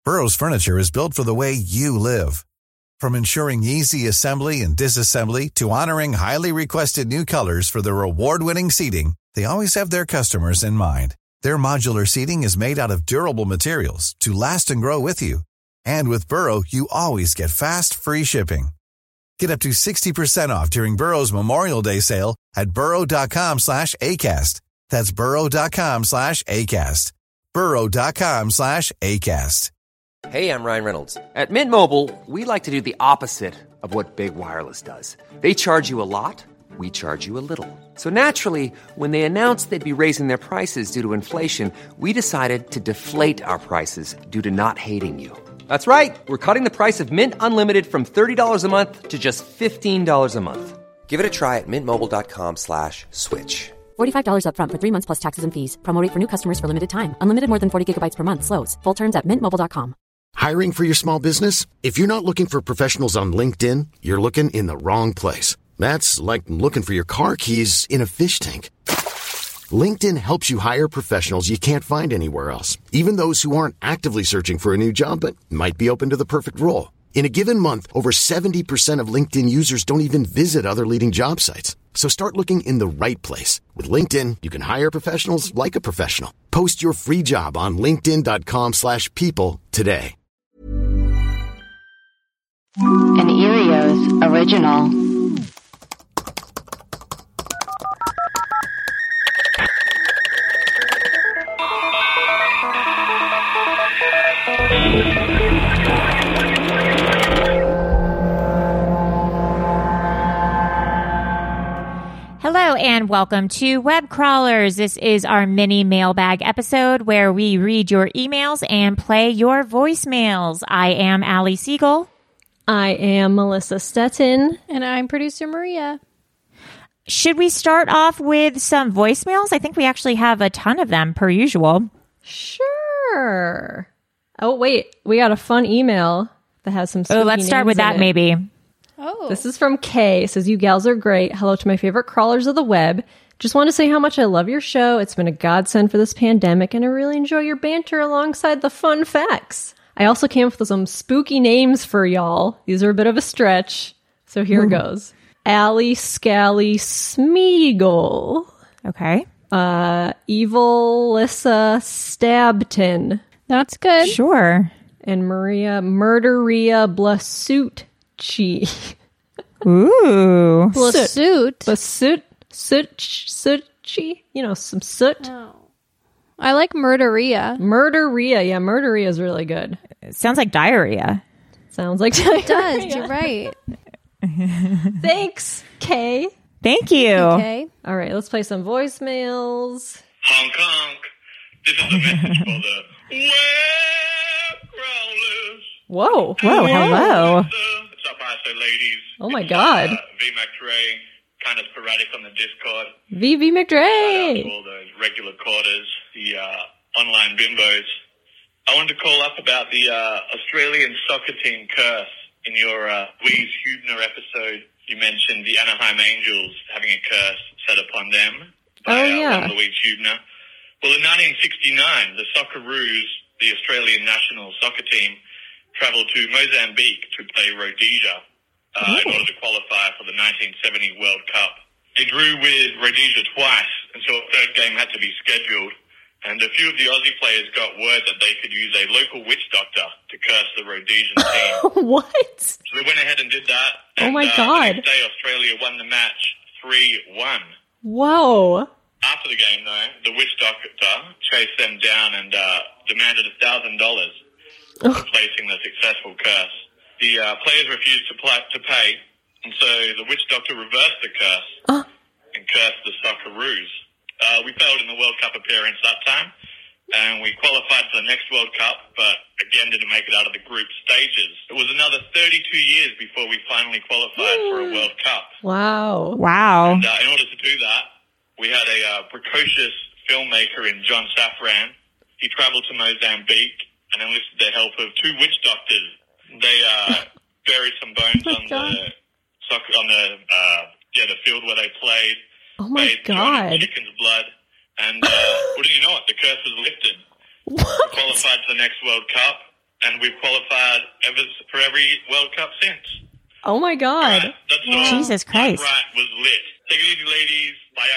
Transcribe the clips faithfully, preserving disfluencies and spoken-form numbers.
Burrow's furniture is built for the way you live. From ensuring easy assembly and disassembly to honoring highly requested new colors for their award-winning seating, they always have their customers in mind. Their modular seating is made out of durable materials to last and grow with you. And with Burrow, you always get fast, free shipping. Get up to sixty percent off during Burrow's Memorial Day sale at burrow.com slash ACAST. That's burrow.com slash ACAST. burrow.com slash ACAST. Hey, I'm Ryan Reynolds. At Mint Mobile, we like to do the opposite of what Big Wireless does. They charge you a lot, we charge you a little. So naturally, when they announced they'd be raising their prices due to inflation, we decided to deflate our prices due to not hating you. That's right. We're cutting the price of Mint Unlimited from thirty dollars a month to just fifteen dollars a month. Give it a try at mintmobile.com slash switch. forty-five dollars up front for three months plus taxes and fees. Promo rate for new customers for limited time. Unlimited more than forty gigabytes per month. Slows full terms at mint mobile dot com. Hiring for your small business? If you're not looking for professionals on LinkedIn, you're looking in the wrong place. That's like looking for your car keys in a fish tank. LinkedIn helps you hire professionals you can't find anywhere else, even those who aren't actively searching for a new job but might be open to the perfect role. In a given month, over seventy percent of LinkedIn users don't even visit other leading job sites. So start looking in the right place. With LinkedIn, you can hire professionals like a professional. Post your free job on linkedin.com slash people today. An Erios original. Hello and welcome to Web Crawlers. This is our mini mailbag episode where we read your emails and play your voicemails. I am Allie Siegel. I am Melissa Stettin. And I'm producer Maria. Should we start off with some voicemails? I think we actually have a ton of them per usual. Sure. Oh, wait. We got a fun email that has some spooky Oh, let's start names with that in it. maybe. Oh. This is from Kay. It says, you gals are great. Hello to my favorite crawlers of the web. Just want to say how much I love your show. It's been a godsend for this pandemic, and I really enjoy your banter alongside the fun facts. I also came up with some spooky names for y'all. These are a bit of a stretch, so here Ooh. goes. Allie Scally Smeagol. Okay. Uh, Evil Lissa Stabton. That's good. Sure. And Maria Murderia Blasucci. Ooh. Blasut. Blasut. Soot. Sootchi. You know, some soot. Oh. I like Murderia. Murderia. Yeah, Murderia is really good. It sounds like diarrhea. Sounds like diarrhea. It does. You're right. Thanks, Kay. Thank you. Okay. All right, let's play some voicemails. Honk, honk. This is a message for the Web Crawlers. Whoa. Whoa, hello. What's up, I S O ladies? Oh, my it's, God. Uh, V McDre, kind of sporadic on the Discord. V V Shout out McDre. to all those regular quarters, the uh, online bimbos. I wanted to call up about the uh, Australian soccer team curse. In your uh, Louise Huebner episode, you mentioned the Anaheim Angels having a curse set upon them by oh, yeah. uh, Louise Huebner. Well, in nineteen sixty-nine, the Socceroos, the Australian national soccer team, travelled to Mozambique to play Rhodesia uh, in order to qualify for the nineteen seventy World Cup. They drew with Rhodesia twice, and so a third game had to be scheduled. And a few of the Aussie players got word that they could use a local witch doctor to curse the Rhodesian team. What? So they went ahead and did that. And, oh, my uh, God. The next day, Australia won the match three one. Whoa. After the game, though, the witch doctor chased them down and uh, demanded one thousand dollars for placing the successful curse. The uh, players refused to, pl- to pay, and so the witch doctor reversed the curse uh. and cursed the Socceroos. Uh, we failed in the World Cup appearance that time, and we qualified for the next World Cup, but again didn't make it out of the group stages. It was another thirty-two years before we finally qualified for a World Cup. Wow. Wow. And uh, in order to do that, we had a uh, precocious filmmaker in John Safran. He traveled to Mozambique and enlisted the help of two witch doctors. They uh, buried some bones oh on the soccer, on the uh, yeah the field where they played. Oh my bathed God. in chicken's blood, and uh, wouldn't you know it, the curse was lifted. What? We qualified for the next World Cup, and we've qualified ever, for every World Cup since. Oh my God. Right, that's all. Jesus Christ. That right was lit. Take it easy, ladies. Bye.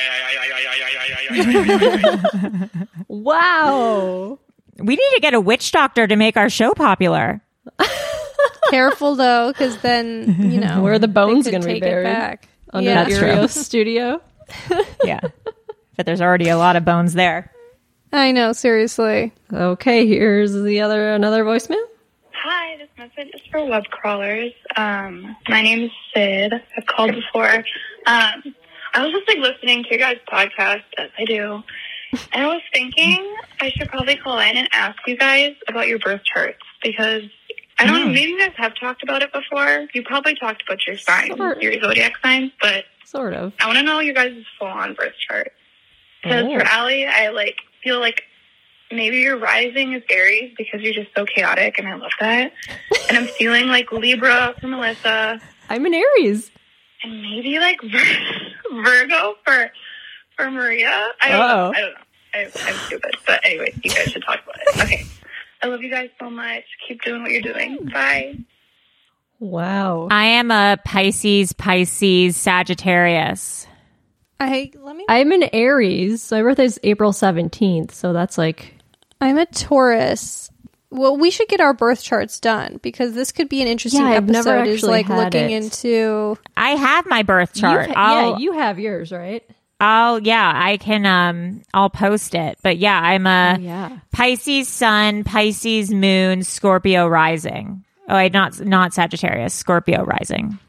Wow. We need to get a witch doctor to make our show popular. Careful though, because then you know Where are the bones they could going to be take it buried? back. Under Yeah. the That's true. Erio studio. Yeah. But there's already a lot of bones there. I know, seriously. Okay, here's the other another voicemail. Hi, this message is for web crawlers. Um, my name is Sid. I've called before. Um, I was just like listening to your guys' podcast, as I do, and I was thinking I should probably call in and ask you guys about your birth charts because I don't know, maybe you guys have talked about it before. You probably talked about your signs, Sort- your zodiac signs, but Sort of. I want to know your guys' full-on birth chart. Because Oh. for Allie, I like feel like maybe your rising is Aries because you're just so chaotic, and I love that. And I'm feeling like Libra for Melissa, I'm an Aries. and maybe like Vir- Virgo for for Maria. I don't Uh-oh. know. I don't know. I, I'm stupid, but anyway, you guys should talk about it. Okay, I love you guys so much. Keep doing what you're doing. Bye. Wow. I am a Pisces, Pisces, Sagittarius. I let me. I'm an Aries. My birthday's April seventeenth, so that's like I'm a Taurus. Well, we should get our birth charts done because this could be an interesting Yeah, I've episode. never is actually like had looking it. into. I have my birth chart. You- I'll, yeah, you have yours, right? I'll, yeah, I can, um, I'll post it. But yeah, I'm a Oh, yeah. Pisces sun, Pisces moon, Scorpio rising. Oh, I not, not Sagittarius, Scorpio rising.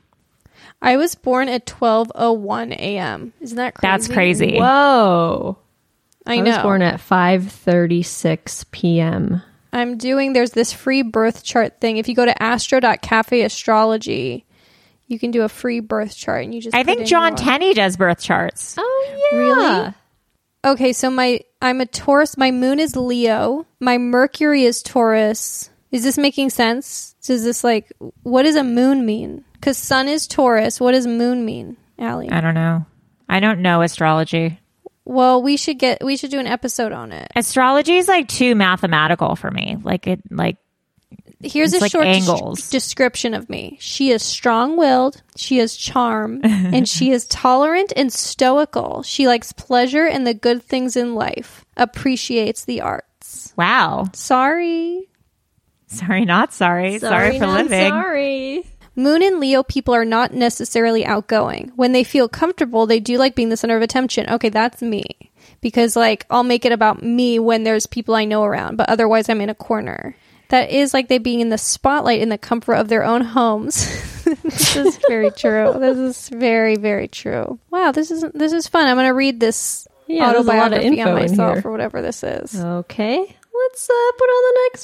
I was born at twelve oh one a.m. Isn't that crazy? That's crazy. Whoa. I I know. was born at five thirty-six p.m. I'm doing, there's this free birth chart thing. If you go to astro dot cafe astrology, you can do a free birth chart and you just I put think in John your- Tenney does birth charts. Oh, yeah. Really? Okay, so my I'm a Taurus. My moon is Leo. My Mercury is Taurus. Is this making sense? Is this like, what does a moon mean? Because sun is Taurus. What does moon mean, Allie? I don't know. I don't know astrology. Well, we should get we should do an episode on it. Astrology is like too mathematical for me. Like it, like Here's It's a like short des- angles. description of me. She is strong-willed, she has charm, and she is tolerant and stoical. She likes pleasure and the good things in life, appreciates the arts. wow. Sorry. Sorry, not sorry. Sorry, for not living. Sorry. Moon and Leo people are not necessarily outgoing. When they feel comfortable, they do like being the center of attention. Okay, that's me. Because, like, I'll make it about me when there's people I know around, but otherwise I'm in a corner. That is like they being in the spotlight in the comfort of their own homes. This is very true. This is very, very true. Wow, this is this is fun. I'm going to read this Yeah, there's a lot of autobiography on info in myself here. or whatever this is. Okay, let's uh, put on the next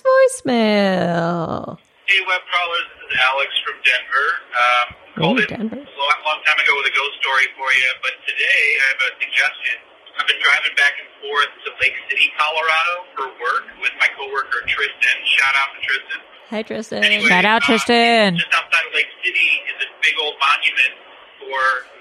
voicemail. Hey, web crawlers, this is Alex from Denver. Um, called Oh, it Denver. a long, long time ago with a ghost story for you, but today I have a suggestion. I've been driving back and forth to Lake City, Colorado for work with my coworker Tristan. Shout out to Tristan. Hi, Tristan. Anyway, Shout out, uh, Tristan. Just outside of Lake City is a big old monument for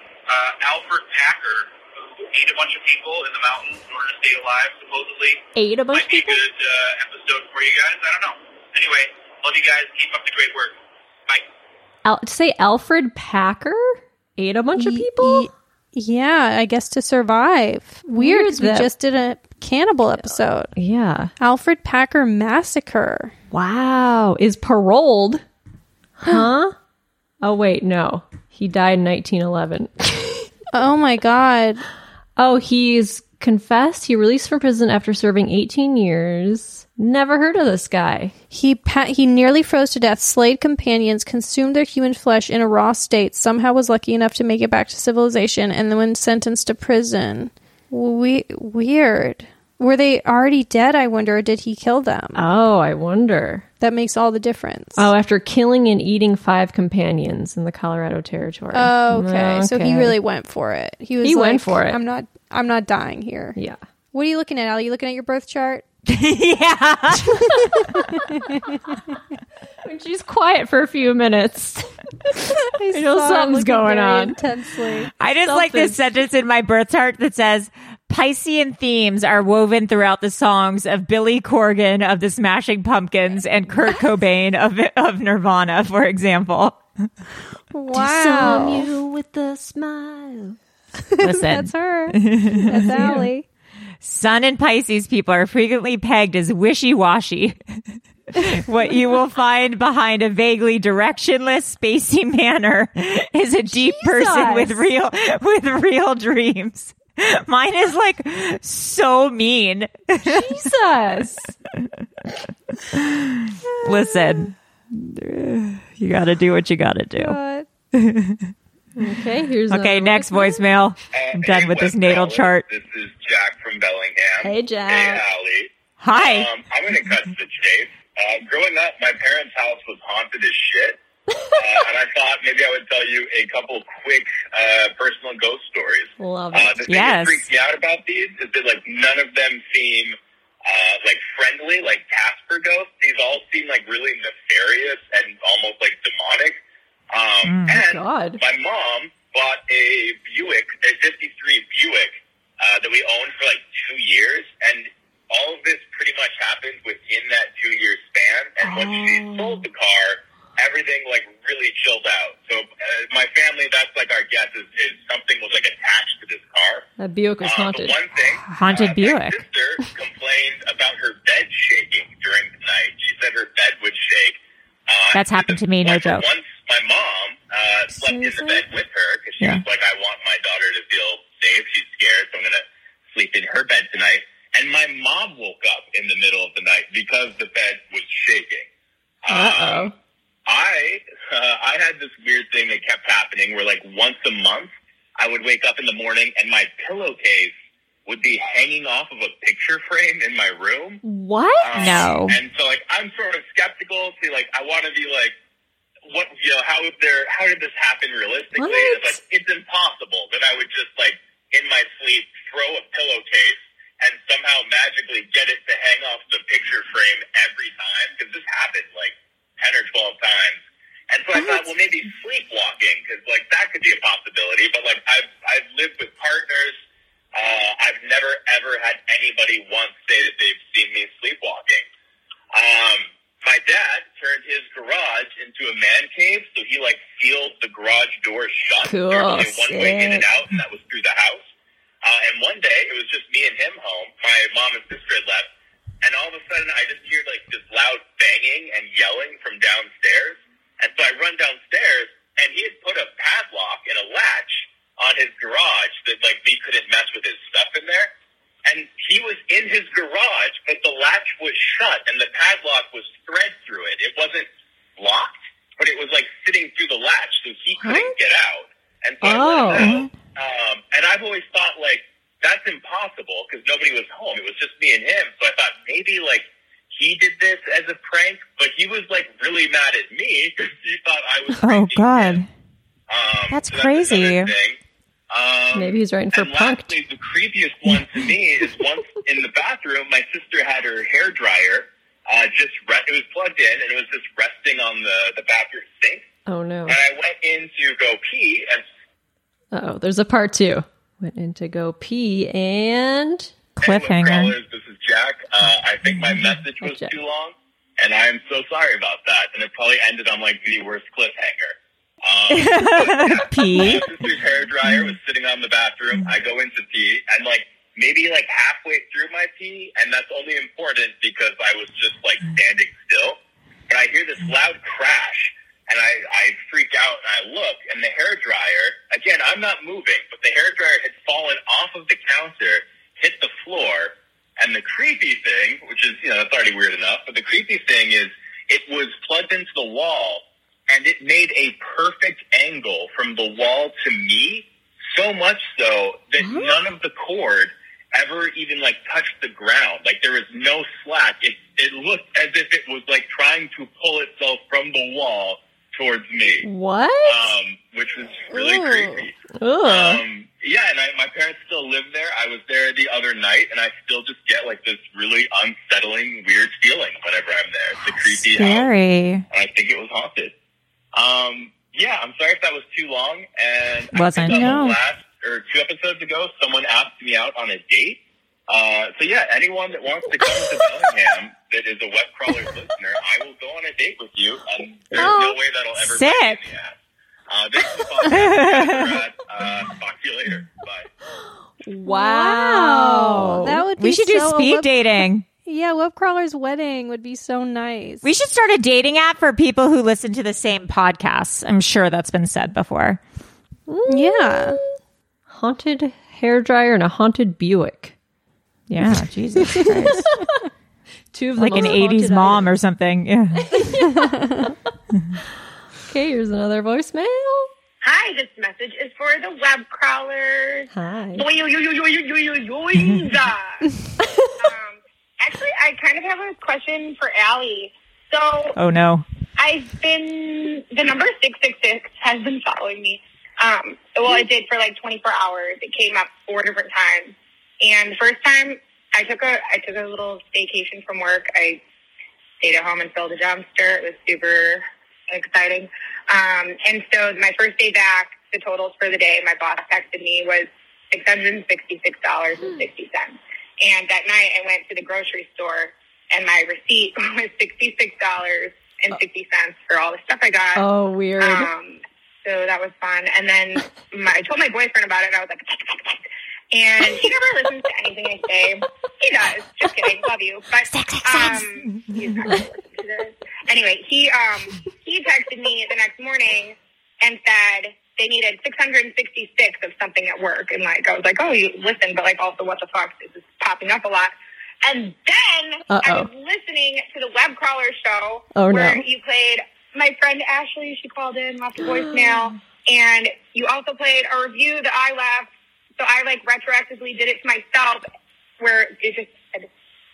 uh, Alfred Packer, who ate a bunch of people in the mountains in order to stay alive, supposedly. Ate a bunch Might of be a people? good uh, episode for you guys. I don't know. Anyway, love you guys. Keep up the great work. Bye. Al- say Alfred Packer ate a bunch of Ye- people? ye- Yeah, I guess to survive. Weird, Weird 'cause we that- just did a cannibal episode. Yeah. Alfred Packer Massacre. Wow. Is paroled. Huh? Oh, wait, no. He died in nineteen eleven. Oh my god. Oh, he's confessed. He released from prison after serving eighteen years. Never heard of this guy. He pa- he nearly froze to death, slayed companions, consumed their human flesh in a raw state, somehow was lucky enough to make it back to civilization, and then when sentenced to prison. We- weird. Were they already dead, I wonder, or did he kill them? Oh, I wonder. That makes all the difference. Oh, after killing and eating five companions in the Colorado Territory. Oh, okay. So he Okay. really went for it. He was He like, went for it. I'm not I'm not dying here. Yeah. What are you looking at, Al? Are you looking at your birth chart? Yeah. When she's quiet for a few minutes. I know saw him something's looking going very on. intensely. I just like this Something. sentence in my birth chart that says Piscean themes are woven throughout the songs of Billy Corgan of the Smashing Pumpkins and Kurt Cobain of of Nirvana, for example. Wow. Disarm you with a smile. Listen. That's her. That's Allie. Sun and Pisces people are frequently pegged as wishy-washy. What you will find behind a vaguely directionless, spacey manner is a deep Jesus. person with real with real dreams. Mine is like so mean. Jesus. Listen, you got to do what you got to do. God. Okay, here's Okay, another next voicemail. voicemail. I'm done with this natal chart. This is Jack from Bellingham. Hey, Jack. Hey, Allie. Hi. Um, I'm going to cut to the chase. Uh, growing up, my parents' house was haunted as shit. Uh, and I thought maybe I would tell you a couple quick uh, personal ghost stories. Love Uh, it. the thing Yes. that freaks me out about these is that like none of them seem uh, like friendly, like Casper ghosts. These all seem like really nefarious and almost like demonic. Um, and God. my mom bought a Buick, a fifty-three Buick uh, that we owned for like two years, and all of this pretty much happened within that two-year span. And once she sold the car, everything like really chilled out. So uh, my family, that's like our guess is, is something was like attached to this car. That Buick was Uh, haunted. but one thing, Haunted uh, Buick. my sister complained about her bed shaking during the night. She said her bed would shake. Uh, That's happened to me, no once- joke. Once my mom uh, slept in the Seriously? bed with her because she Yeah. was like, I want my daughter to feel safe. She's scared, so I'm going to sleep in her bed tonight. And my mom woke up in the middle of the night because the bed was shaking. Uh-oh. Um, I uh, I had this weird thing that kept happening where like once a month I would wake up in the morning and my pillowcase would be hanging off of a picture frame in my room. What? Um, No. And so like I'm sort of skeptical. See, like I want to be like, what you know? How would there? How did this happen realistically? What? And it's like it's impossible that I would just like in my sleep throw a pillowcase and somehow magically get it to hang off the picture frame every time, because this happened like ten or twelve times. And so I thought, well, maybe sleepwalking, because like that could be a possibility. But like I've I've lived with partners. Uh, I've never ever had anybody once say that they've seen me sleepwalking. Um, my dad turned his garage into a man cave, so he like sealed the garage door shut. Cool, There was only one way in sick. and out, and that was through the house. Uh, and one day, it was just me and him home. My mom and sister had left. And all of a sudden, I just hear, like, this loud banging and yelling from downstairs. And so I run downstairs, and he had put a padlock and a latch on his garage that, like, we couldn't mess with his stuff in there. And he was in his garage, but the latch was shut, and the padlock was thread through it. It wasn't locked, but it was, like, sitting through the latch, so he couldn't What? get out. And so I Oh. let him out. Um, and I've always thought, like, that's impossible because nobody was home. It was just me and him. So I thought maybe, like, he did this as a prank, but he was, like, really mad at me because he thought I was Oh, pranking God. him. Um, That's so crazy. another thing. Um, Maybe he's writing for and Punked. lastly, the creepiest one to me is once in the bathroom, my sister had her hair dryer uh, just, re- it was plugged in, and it was just resting on the, the bathroom sink. Oh, no. And I went in to go pee, and Uh-oh, there's a part two. Went in to go pee and... Cliffhanger. Hey, Crawlers, this is Jack. Uh, I think my message was Jack. too long, and I am so sorry about that. And it probably ended on like the worst cliffhanger. Um, Pee. my sister's hair dryer was sitting on the bathroom. I go into pee, and like maybe like halfway through my pee, and that's only important because I was just like standing still. But I hear this loud crash. And I, I freak out and I look, and the hair dryer, again, I'm not moving, but the hair dryer had fallen off of the counter, hit the floor, and the creepy thing, which is, you know, that's already weird enough, but the creepy thing is it was plugged into the wall, and it made a perfect angle from the wall to me, so much so that none of the cord ever even, like, touched the ground. Like, there was no slack. It, it looked as if it was, like, trying to pull itself from the wall towards me. What? Um, which was really Ooh. creepy. Ugh. Um, yeah, and I, my parents still live there. I was there the other night, and I still just get like this really unsettling, weird feeling whenever I'm there. It's a creepy house, Scary. and I think it was haunted. Um, yeah, I'm sorry if that was too long. And Wasn't. I think on No. the last or two episodes ago, someone asked me out on a date. Uh, so yeah, anyone that wants to come to Bellingham that is a Web Crawlers listener, I will go on a date with you, and there's oh, no way that'll ever sick. be in the ass. Uh, this is the podcast. uh, talk to you later. Bye. Wow. That would be We should so do speed web- dating. Yeah, Web Crawler's wedding would be so nice. We should start a dating app for people who listen to the same podcasts. I'm sure that's been said before. Yeah. Haunted hairdryer and a haunted Buick. Yeah, Jesus Christ. Two of the like an most eighties haunted mom items. or something. Yeah. Okay, here's another voicemail. Hi, this message is for the Web Crawlers. Hi. Boy, yo, yo, yo, yo, yo, yo, yo, yo, um, actually, I kind of have a question for Allie. So, Oh, no. I've been, the number six six six has been following me. Um, well, it did for like twenty-four hours. It came up four different times. And the first time I took a, I took a little vacation from work. I stayed at home and filled a dumpster. It was super exciting. Um, and so my first day back, the totals for the day, my boss texted me was six hundred sixty-six dollars and sixty cents. And that night I went to the grocery store and my receipt was sixty-six dollars and sixty cents for all the stuff I got. Oh, weird. Um, so that was fun. And then my, I told my boyfriend about it and I was like, and he never listens to anything I say. He does. Just kidding. Love you. But um, he's not going to listen to this. Anyway, he um he texted me the next morning and said they needed six hundred sixty-six of something at work. And like I was like, oh, you listen, but like also what the fuck? This is popping up a lot. And then Uh-oh. I was listening to the Web Crawler show Oh, where no. you played my friend Ashley. She called in, left a voicemail, and you also played a review that I left. So I like retroactively did it to myself, where it just said,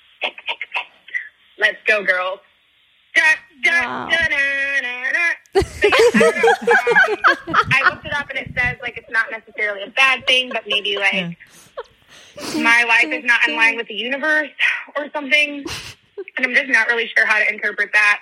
"Let's go, girls." Da, da, Wow. da, da, da, da. So, yeah, I don't know. Um, I looked it up and it says like it's not necessarily a bad thing, but maybe like Yeah. my life is not in line with the universe or something, and I'm just not really sure how to interpret that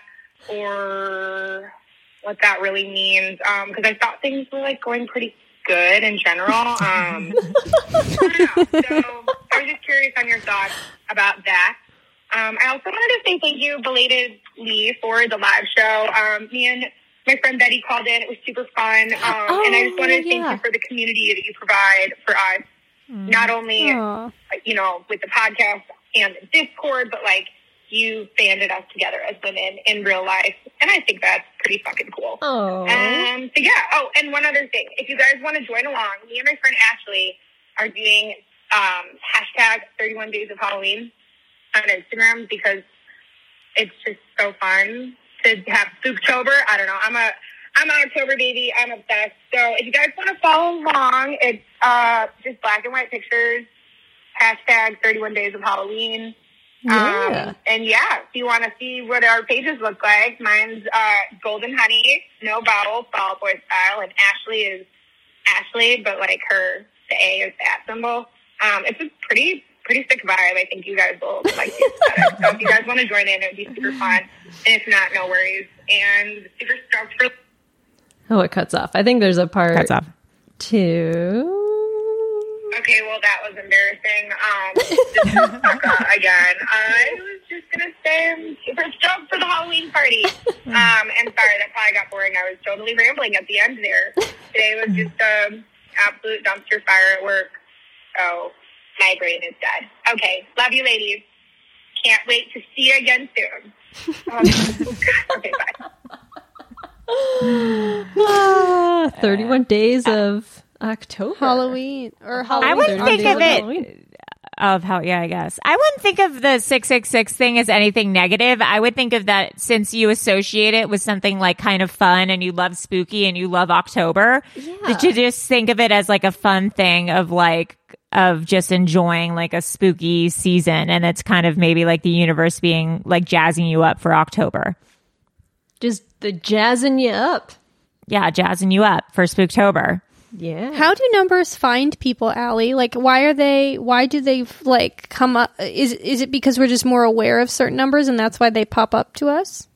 or what that really means. Um, because I thought things were like going pretty good in general. Um, I don't know. So I was just curious on your thoughts about that. Um, I also wanted to say thank you belatedly for the live show. Um, me and my friend Betty called in. It was super fun. Um, Oh, and I just wanted to yeah. thank you for the community that you provide for us, not only, Aw. you know, with the podcast and the Discord, but like you banded us together as women in real life. And I think that's pretty fucking cool. Oh. Um, so yeah. Oh, and one other thing. If you guys want to join along, me and my friend Ashley are doing um, hashtag thirty-one days of Halloween on Instagram because it's just so fun to have Spooktober. I don't know. I'm a I'm an October baby. I'm obsessed. So if you guys want to follow along, it's uh, just black and white pictures. Hashtag thirty-one days of Halloween. Yeah. Um, and yeah, if you want to see what our pages look like, mine's uh, Golden Honey, no vowel, Fall Out Boy style, and Ashley is Ashley, but like her, the A is that symbol. Um, it's a pretty, pretty sick vibe. I think you guys will like the aesthetic. So if you guys want to join in, it would be super fun. And if not, no worries. And super stoked for. Oh, it cuts off. I think there's a part Cuts off. two. Okay, well, that was embarrassing. Um, this is Becca again. I was just going to say I'm super stoked for the Halloween party. Um, and sorry, that probably got boring. I was totally rambling at the end there. Today was just an absolute dumpster fire at work. So my brain is dead. Okay, love you, ladies. Can't wait to see you again soon. Um, okay, bye. Ah, thirty-one days of October. Halloween or I Halloween. wouldn't think days of of it Halloween. of how, yeah, I guess. I wouldn't think of the six six six thing as anything negative. I would think of that since you associate it with something like kind of fun and you love spooky and you love October, that you just think of it as like a fun thing of like, of just enjoying like a spooky season. And it's kind of maybe like the universe being like jazzing you up for October. Just the jazzing you up. Yeah, jazzing you up for Spooktober. Yeah. How do numbers find people, Allie? Like, why are they? Why do they like come up? Is is it because we're just more aware of certain numbers and that's why they pop up to us?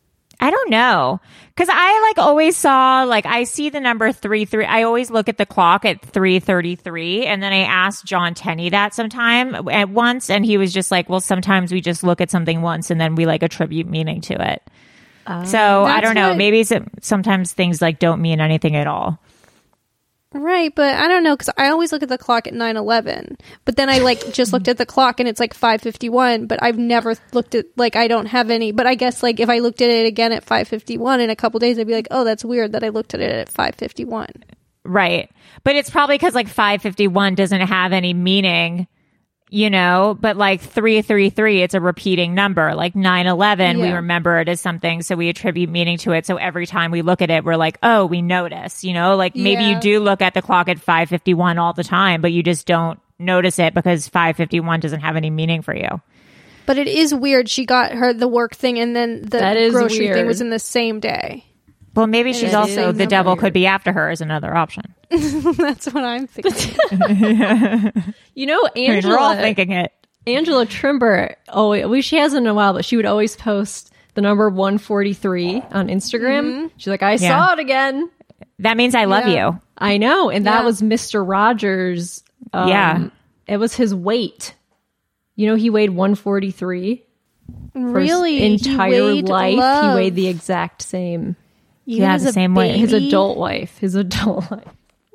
I don't know. Because I like always saw, like I see the number three, three. I always look at the clock at three thirty-three. And then I asked John Tenney that sometime at once. And he was just like, well, sometimes we just look at something once and then we like attribute meaning to it. Uh, so I don't know. What... Maybe some, sometimes things like don't mean anything at all. Right, but I don't know, because I always look at the clock at nine eleven, but then I, like, just looked at the clock and it's, like, five fifty-one, but I've never looked at, like, I don't have any, but I guess, like, if I looked at it again at five fifty-one in a couple days, I'd be like, oh, that's weird that I looked at it at five fifty-one. Right, but it's probably because, like, five fifty-one doesn't have any meaning, you know, but, like, three thirty-three, it's a repeating number. Like, nine eleven, yeah. We remember it as something, so we attribute meaning to it. So every time we look at it, we're like, oh, we notice, you know? Like, maybe yeah. you do look at the clock at five fifty-one all the time, but you just don't notice it because five fifty-one doesn't have any meaning for you. But it is weird. She got her the work thing, and then the grocery weird. thing was in the same day. Well, maybe and she's also, the devil weird. could be after her is another option. That's what I'm thinking. You know, Angela... I mean, we're all thinking it. Angela Trimber, oh, well, she hasn't in a while, but she would always post the number one forty-three on Instagram. Mm-hmm. She's like, I yeah. saw it again. That means I love yeah. you. I know. And yeah. that was Mister Rogers. Um, yeah. It was his weight. You know, he weighed one forty-three. Really? For his entire life, love. he weighed the exact same. Yeah, the same way. His adult life. His adult life.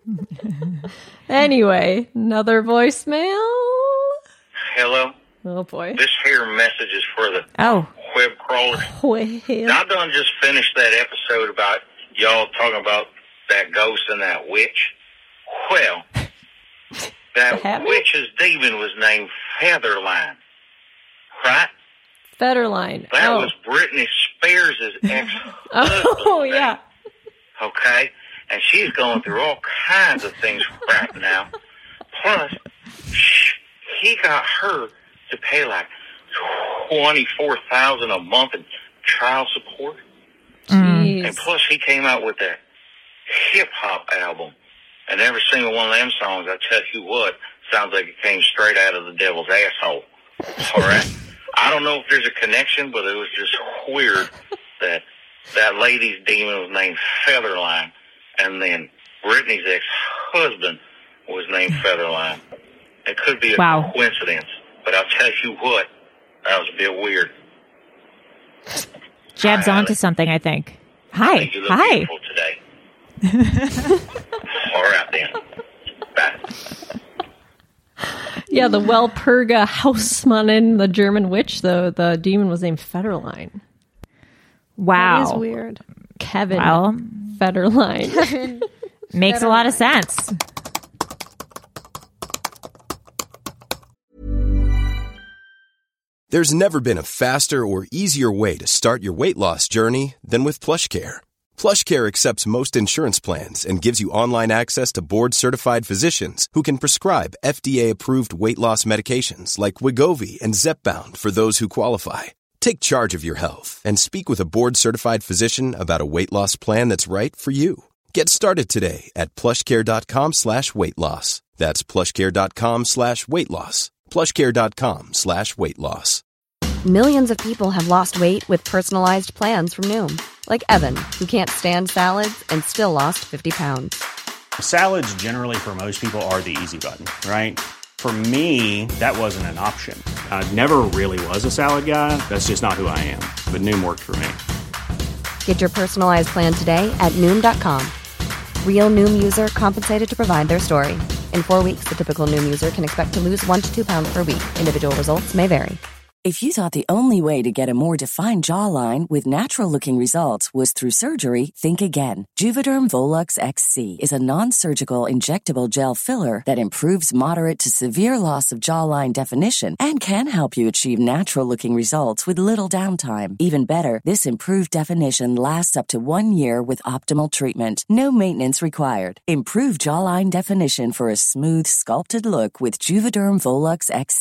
Anyway, another voicemail. Hello. Oh boy. This here message is for the oh. web crawlers. Well. I done just finished that episode about y'all talking about that ghost and that witch. Well, that witch's demon was named Featherline, right? Featherline. That oh. was Britney Spears' ex-husband. Oh, yeah. Okay? And she's going through all kinds of things right now. Plus, he got her to pay like twenty-four thousand dollars a month in child support. Jeez. And plus, he came out with that hip-hop album. And every single one of them songs, I tell you what, sounds like it came straight out of the devil's asshole. All right? I don't know if there's a connection, but it was just weird that that lady's demon was named Featherline, and then Britney's ex-husband was named Featherline. It could be a wow. coincidence, but I'll tell you what, that was a bit weird. Jab's Hi, onto something, I think. Hi. I think you look Hi. beautiful today. All right, then. Bye. Yeah, the Walpurga Hausmannen, the German witch, though, the demon was named Federline. Wow. That is weird. Kevin well, Federline. Kevin Makes Federline. a lot of sense. There's never been a faster or easier way to start your weight loss journey than with PlushCare. PlushCare accepts most insurance plans and gives you online access to board-certified physicians who can prescribe F D A-approved weight loss medications like Wegovy and Zepbound for those who qualify. Take charge of your health and speak with a board-certified physician about a weight loss plan that's right for you. Get started today at plushcare.com slash weight loss. That's plushcare.com slash weight loss. plushcare.com slash weight loss. Millions of people have lost weight with personalized plans from Noom. Like Evan, who can't stand salads and still lost fifty pounds. Salads generally for most people are the easy button, right? For me, that wasn't an option. I never really was a salad guy. That's just not who I am. But Noom worked for me. Get your personalized plan today at Noom dot com. Real Noom user compensated to provide their story. In four weeks, the typical Noom user can expect to lose one to two pounds per week. Individual results may vary. If you thought the only way to get a more defined jawline with natural-looking results was through surgery, think again. Juvederm Volux X C is a non-surgical injectable gel filler that improves moderate to severe loss of jawline definition and can help you achieve natural-looking results with little downtime. Even better, this improved definition lasts up to one year with optimal treatment. No maintenance required. Improve jawline definition for a smooth, sculpted look with Juvederm Volux X C.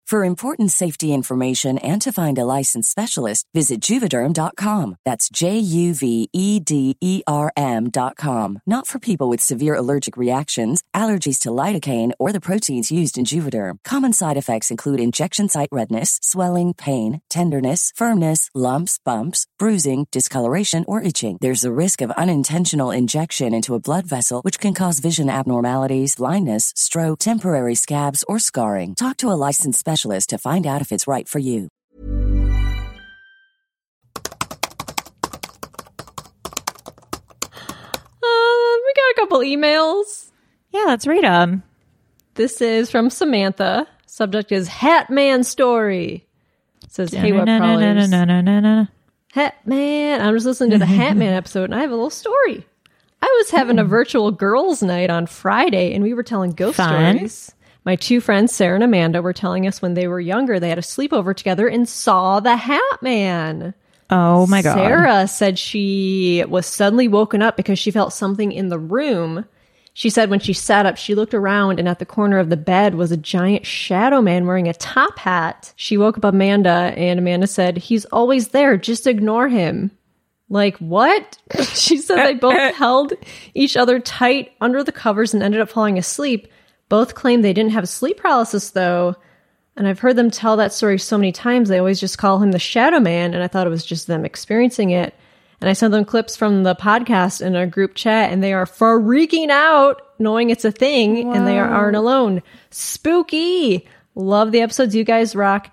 For important safety information and to find a licensed specialist, visit Juvederm dot com. That's J U V E D E R M dot com. Not for people with severe allergic reactions, allergies to lidocaine, or the proteins used in Juvederm. Common side effects include injection site redness, swelling, pain, tenderness, firmness, lumps, bumps, bruising, discoloration, or itching. There's a risk of unintentional injection into a blood vessel, which can cause vision abnormalities, blindness, stroke, temporary scabs, or scarring. Talk to a licensed specialist to find out if it's right for you. Uh, we got a couple emails. Yeah, let's read them. This is from Samantha. Subject is Hat Man Story. It says, hey, web crawlers. Hat Man. I'm just listening to the Hat Man episode, and I have a little story. I was having a virtual girls' night on Friday, and we were telling ghost Fun. stories. My two friends, Sarah and Amanda, were telling us when they were younger, they had a sleepover together and saw the Hat Man. Oh my God. Sarah said she was suddenly woken up because she felt something in the room. She said when she sat up, she looked around and at the corner of the bed was a giant shadow man wearing a top hat. She woke up Amanda and Amanda said, he's always there. Just ignore him. Like, what? She said they both held each other tight under the covers and ended up falling asleep. Both claimed they didn't have sleep paralysis, though. And I've heard them tell that story so many times, they always just call him the Shadow Man, and I thought it was just them experiencing it. And I sent them clips from the podcast in a group chat, and they are freaking out, knowing it's a thing, wow. and they are, aren't alone. Spooky! Love the episodes. You guys rock.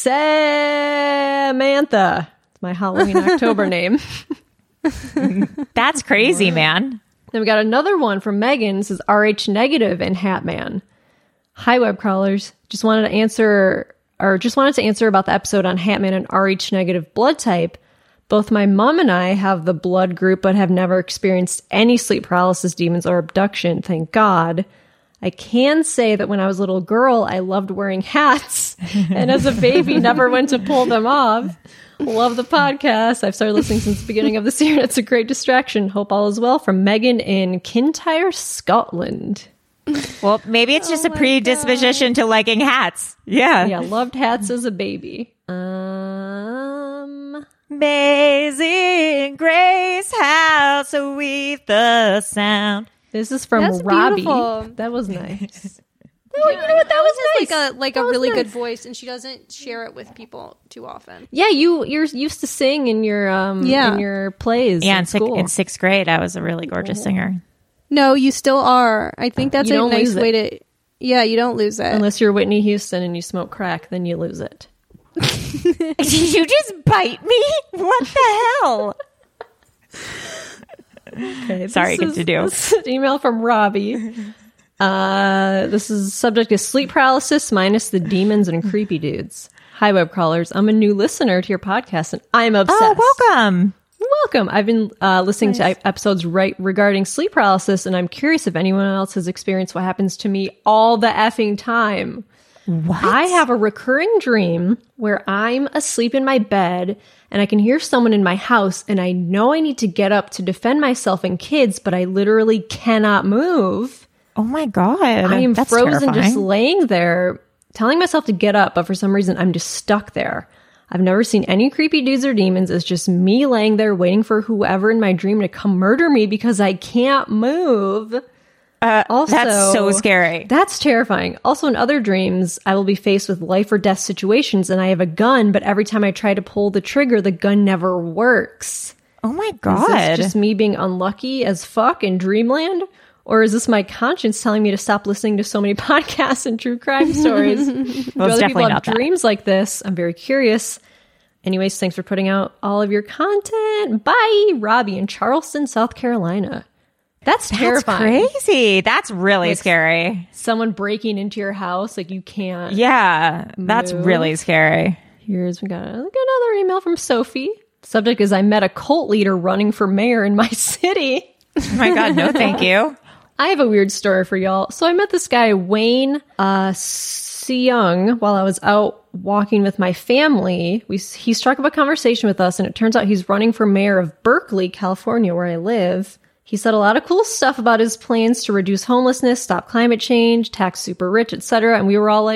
Samantha. It's my Halloween October name. That's crazy, man. Then we got another one from Megan. This is R H negative and Hat Man. Hi, web crawlers. Just wanted to answer, or just wanted to answer about the episode on Hat Man and R H negative blood type. Both my mom and I have the blood group, but have never experienced any sleep paralysis, demons, or abduction. Thank God. I can say that when I was a little girl, I loved wearing hats, and as a baby, never went to pull them off. Love the podcast. I've started listening since the beginning of this year, and it's a great distraction. Hope all is well. From Megan in Kintyre, Scotland. Well, maybe it's just oh a predisposition God. to liking hats. Yeah. Yeah, loved hats as a baby. Um, Amazing Grace, how sweet the sound. This is from That's Robbie. beautiful. That was nice. Oh, you know what? That was nice. like a like That a was really nice. good voice, and she doesn't share it with people too often. Yeah, you you're used to sing in your um Yeah. in your plays. Yeah, in in, six, school. in sixth grade, I was a really gorgeous singer. No, you still are. I think that's You a don't nice lose way to. Yeah, you don't lose it. Unless you're Whitney Houston and you smoke crack, then you lose it. Did you just bite me? What the hell? Okay, Sorry, this is- continue. This is an email from Robbie. Uh, this is subject is sleep paralysis minus the demons and creepy dudes. Hi, web crawlers. I'm a new listener to your podcast, and I'm obsessed. Oh, welcome. Welcome. I've been uh, listening nice. to episodes right regarding sleep paralysis, and I'm curious if anyone else has experienced what happens to me all the effing time. What? I have a recurring dream where I'm asleep in my bed and I can hear someone in my house, and I know I need to get up to defend myself and kids, but I literally cannot move. Oh my God. I am That's frozen terrifying. just laying there, telling myself to get up, but for some reason I'm just stuck there. I've never seen any creepy dudes or demons. It's just me laying there waiting for whoever in my dream to come murder me because I can't move. Uh, also, that's so scary. That's terrifying. Also, in other dreams, I will be faced with life or death situations and I have a gun, but every time I try to pull the trigger, the gun never works. Oh my God. Is this just me being unlucky as fuck in dreamland? Or is this my conscience telling me to stop listening to so many podcasts and true crime stories? Well, Do it's other definitely people have not that. dreams like this? I'm very curious. Anyways, thanks for putting out all of your content. Bye, Robbie in Charleston, South Carolina. That's terrifying. That's crazy. That's really Like, scary. Someone breaking into your house, like you can't. Yeah, that's move. really scary. Here's we got, we got another email from Sophie. Subject is I met a cult leader running for mayor in my city. Oh my God, no thank you. I have a weird story for y'all. So I met this guy, Wayne uh, Seung, while I was out walking with my family. We He struck up a conversation with us, and it turns out he's running for mayor of Berkeley, California, where I live. He said a lot of cool stuff about his plans to reduce homelessness, stop climate change, tax super rich, et cetera. And we were all like,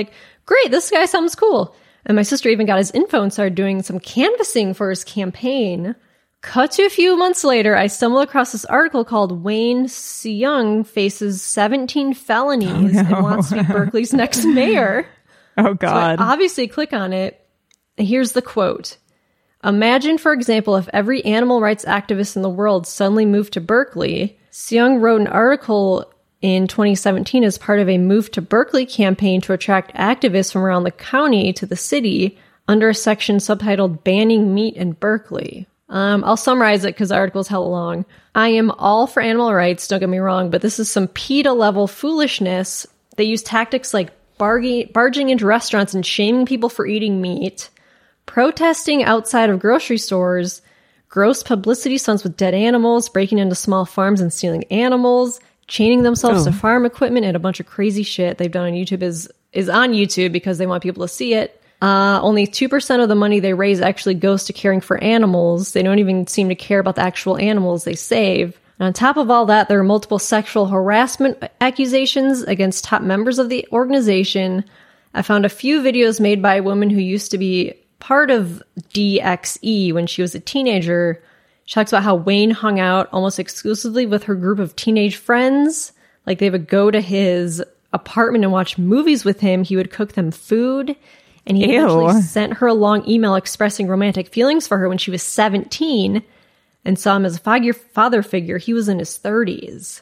great, this guy sounds cool. And my sister even got his info and started doing some canvassing for his campaign. Cut to a few months later, I stumbled across this article called Wayne Seung faces seventeen felonies oh, no. and wants to be Berkeley's next mayor. Oh, God. So I obviously click on it. Here's the quote. Imagine, for example, if every animal rights activist in the world suddenly moved to Berkeley. Seung wrote an article in twenty seventeen as part of a Move to Berkeley campaign to attract activists from around the county to the city under a section subtitled Banning Meat in Berkeley. Um, I'll summarize it because the article is hella long. I am all for animal rights, don't get me wrong, but this is some PETA-level foolishness. They use tactics like barging, barging into restaurants and shaming people for eating meat, protesting outside of grocery stores, gross publicity stunts with dead animals, breaking into small farms and stealing animals, chaining themselves oh. to farm equipment, and a bunch of crazy shit they've done on YouTube is, is on YouTube because they want people to see it. Uh, only two percent of the money they raise actually goes to caring for animals. They don't even seem to care about the actual animals they save. And on top of all that, there are multiple sexual harassment accusations against top members of the organization. I found a few videos made by a woman who used to be part of D X E when she was a teenager. She talks about how Wayne hung out almost exclusively with her group of teenage friends. Like they would go to his apartment and watch movies with him. He would cook them food. And he Ew. actually sent her a long email expressing romantic feelings for her when she was seventeen and saw him as a father figure. He was in his thirties.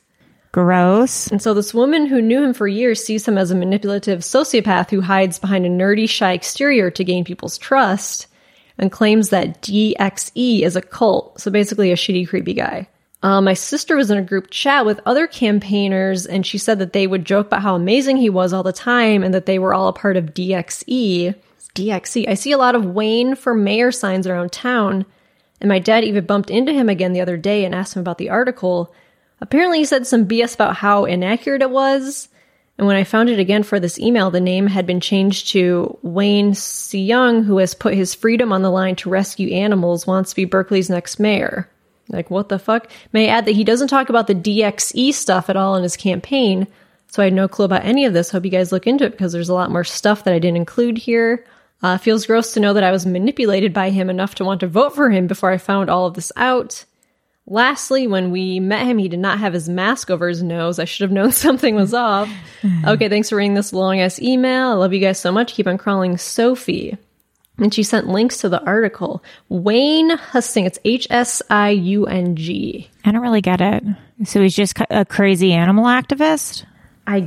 Gross. And so this woman who knew him for years sees him as a manipulative sociopath who hides behind a nerdy, shy exterior to gain people's trust and claims that D X E is a cult. So basically a shitty, creepy guy. Uh, my sister was in a group chat with other campaigners, and she said that they would joke about how amazing he was all the time and that they were all a part of D X E. D X E. I see a lot of Wayne for mayor signs around town, and my dad even bumped into him again the other day and asked him about the article. Apparently he said some B S about how inaccurate it was, and when I found it again for this email, the name had been changed to Wayne Seung, who has put his freedom on the line to rescue animals, wants to be Berkeley's next mayor. Like, what the fuck? May I add that he doesn't talk about the D X E stuff at all in his campaign, so I had no clue about any of this. Hope you guys look into it because there's a lot more stuff that I didn't include here. Uh, feels gross to know that I was manipulated by him enough to want to vote for him before I found all of this out. Lastly, when we met him, he did not have his mask over his nose. I should have known something was off. Okay, thanks for reading this long-ass email. I love you guys so much. Keep on crawling, Sophie. And she sent links to the article. Wayne Hsiung. It's H S I U N G. I don't really get it. So he's just a crazy animal activist? I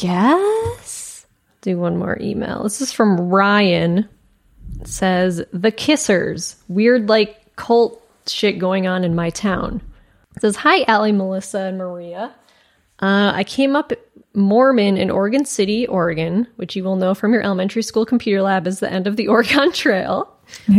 guess. Do one more email. This is from Ryan. It says, The Kissers. Weird, like, cult shit going on in my town. It says, Hi, Allie, Melissa, and Maria. Uh, I came up Mormon in Oregon City, Oregon, which you will know from your elementary school computer lab is the end of the Oregon Trail. uh,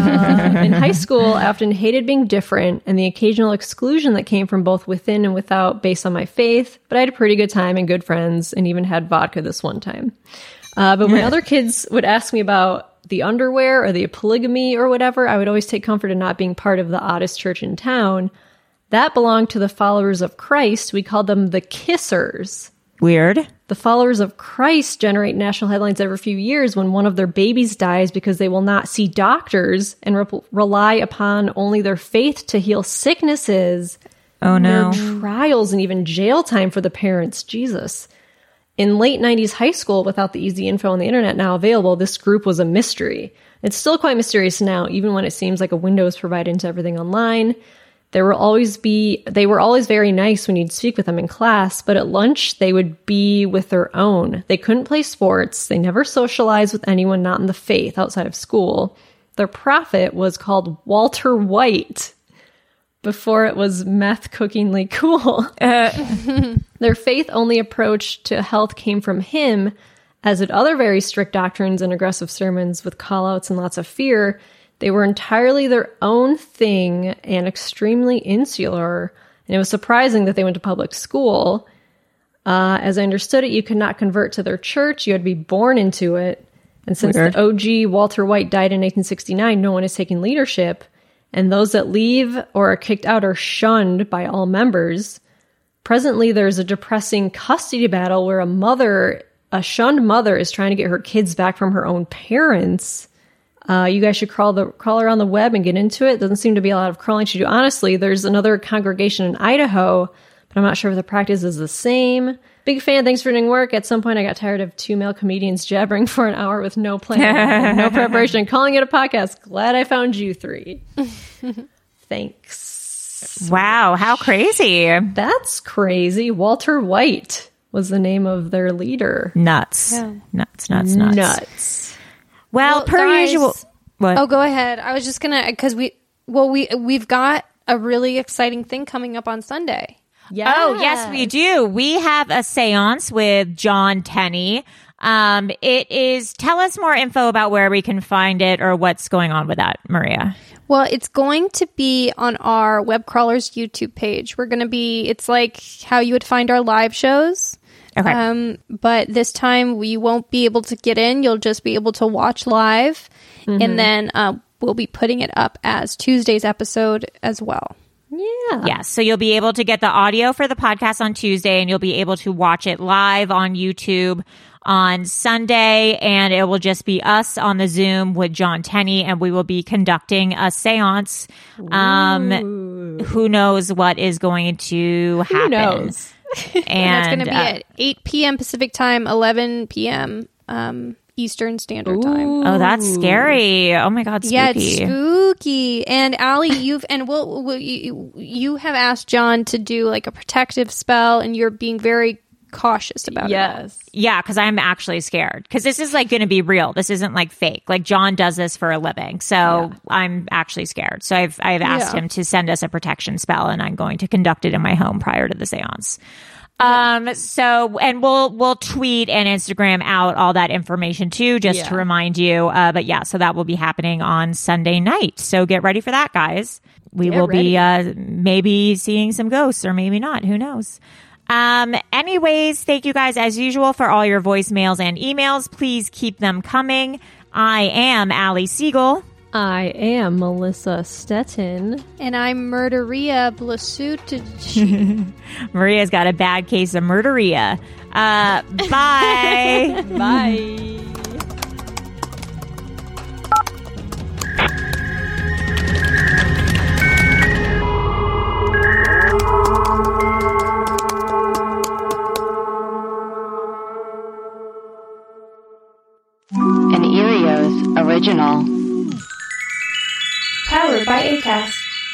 in high school, I often hated being different and the occasional exclusion that came from both within and without based on my faith, but I had a pretty good time and good friends and even had vodka this one time. Uh, but when other kids would ask me about the underwear or the polygamy or whatever, I would always take comfort in not being part of the oddest church in town. That belonged to the followers of Christ. We called them the Kissers. Weird. The followers of Christ generate national headlines every few years when one of their babies dies because they will not see doctors and re- rely upon only their faith to heal sicknesses. Oh, no. There are trials and even jail time for the parents. Jesus. In late nineties high school, without the easy info on the internet now available, this group was a mystery. It's still quite mysterious now, even when it seems like a window is provided into everything online. There will always be, they were always very nice when you'd speak with them in class, but at lunch, they would be with their own. They couldn't play sports. They never socialized with anyone not in the faith outside of school. Their prophet was called Walter White before it was meth cookingly cool. Uh, their faith-only approach to health came from him, as did other very strict doctrines and aggressive sermons with call-outs and lots of fear. They were entirely their own thing and extremely insular, and it was surprising that they went to public school. Uh, as I understood it, you could not convert to their church. You had to be born into it. And since Weird. the O G Walter White died in eighteen sixty-nine, no one is taking leadership, and those that leave or are kicked out are shunned by all members. Presently, there's a depressing custody battle where a mother a shunned mother is trying to get her kids back from her own parents. Uh, you guys should crawl the crawl around the web and get into it. Doesn't seem to be a lot of crawling to do. Honestly, there's another congregation in Idaho, but I'm not sure if the practice is the same. Big fan. Thanks for doing work. At some point, I got tired of two male comedians jabbering for an hour with no plan, no preparation, calling it a podcast. Glad I found you three. Thanks. Wow, how crazy. That's crazy. Walter White was the name of their leader. Nuts. Yeah. Nuts, nuts, nuts. Nuts. Well, Well, per guys- usual. What? Oh, go ahead. I was just gonna because we well we we've got a really exciting thing coming up on Sunday. Yes. Oh, yes, we do. We have a seance with John Tenney. Um, it is, tell us more info about where we can find it or what's going on with that, Maria. Well, it's going to be on our Web Crawlers YouTube page. We're going to be, it's like how you would find our live shows. Okay. Um, but this time we won't be able to get in. You'll just be able to watch live. Mm-hmm. And then uh, we'll be putting it up as Tuesday's episode as well. Yeah. Yes. So you'll be able to get the audio for the podcast on Tuesday and you'll be able to watch it live on YouTube on Sunday. And it will just be us on the Zoom with John Tenney and we will be conducting a seance. Um, who knows what is going to happen? Who knows? And, And that's going to be uh, at eight p.m. Pacific time, eleven p.m. Um, Eastern Standard Time. Oh, that's scary. Oh my God, spooky. Yeah, it's spooky. And Allie, you've and we'll, we'll you, you have asked John to do like a protective spell, and you're being very cautious about yes. it. Yeah, because I'm actually scared. Because this is like going to be real. This isn't like fake. Like John does this for a living, so Yeah. I'm actually scared. So I've I've asked Yeah. him to send us a protection spell, and I'm going to conduct it in my home prior to the seance. Um. So, and we'll we'll tweet and Instagram out all that information too, just Yeah. to remind you. Uh. But yeah, so that will be happening on Sunday night. So get ready for that, guys. We Get will be ready. uh maybe seeing some ghosts, or maybe not. Who knows? Um, anyways, thank you guys as usual for all your voicemails and emails. Please keep them coming. I am Allie Siegel. I am Melissa Stettin. And I'm Murderia Blasucci. Maria's got a bad case of murderia. Uh, bye. Bye. An Erios original. Powered by Acast.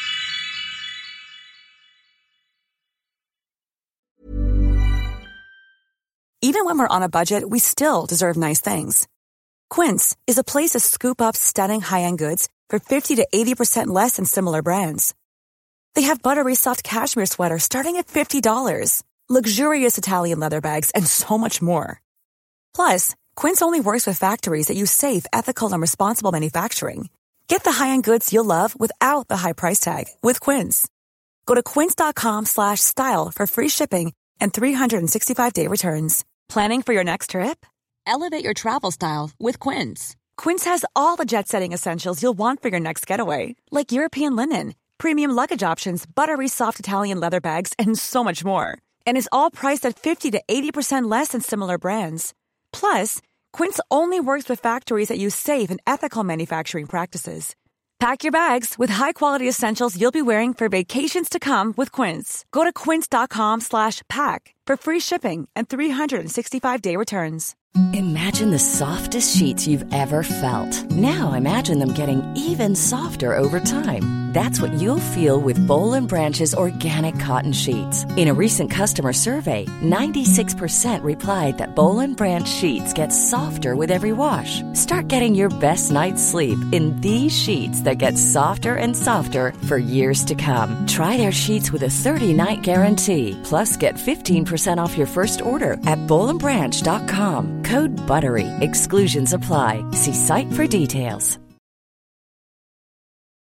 Even when we're on a budget, we still deserve nice things. Quince is a place to scoop up stunning high-end goods for fifty to eighty percent less than similar brands. They have buttery soft cashmere sweaters starting at fifty dollars, luxurious Italian leather bags, and so much more. Plus, Quince only works with factories that use safe, ethical, and responsible manufacturing. Get the high-end goods you'll love without the high price tag with Quince. Go to quince.com slash style for free shipping and three sixty-five day returns. Planning for your next trip? Elevate your travel style with Quince. Quince has all the jet-setting essentials you'll want for your next getaway, like European linen, premium luggage options, buttery soft Italian leather bags, and so much more. And is all priced at fifty to eighty percent less than similar brands. Plus, Quince only works with factories that use safe and ethical manufacturing practices. Pack your bags with high-quality essentials you'll be wearing for vacations to come with Quince. Go to quince.com slash pack for free shipping and three sixty-five day returns. Imagine the softest sheets you've ever felt. Now imagine them getting even softer over time. That's what you'll feel with Boll and Branch's organic cotton sheets. In a recent customer survey, ninety-six percent replied that Boll and Branch sheets get softer with every wash. Start getting your best night's sleep in these sheets that get softer and softer for years to come. Try their sheets with a thirty-night guarantee. Plus, get fifteen percent off your first order at boll and branch dot com. Code BUTTERY. Exclusions apply. See site for details.